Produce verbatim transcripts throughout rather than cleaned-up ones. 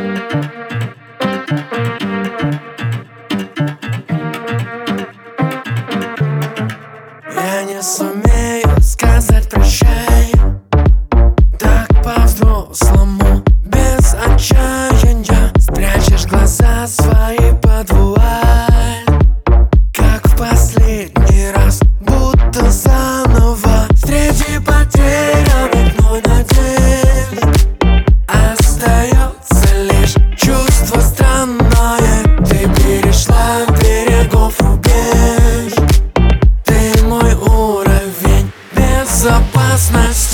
Я не сумею сказать прощай так по-взрослому, без отчаяния. Спрячешь глаза свои под вуаль, как в последний раз, будто заново. Среди потерянных мной надежд остается лишь чувство странное. Ты перешла берегов рубеж, ты мой уровень безопасности.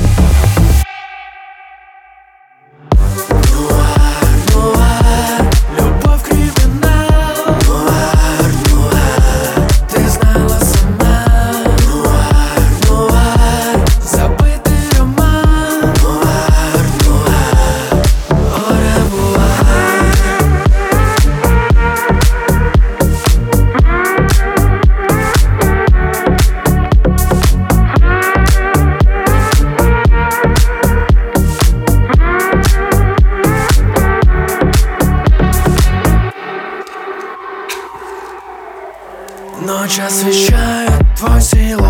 Нуар, нуар, любовь криминал. Нуар, нуар, ты знала сама. Нуар, нуар, забытый роман. Нуар, нуар, au revoir. Ночь освещает твой силуэт.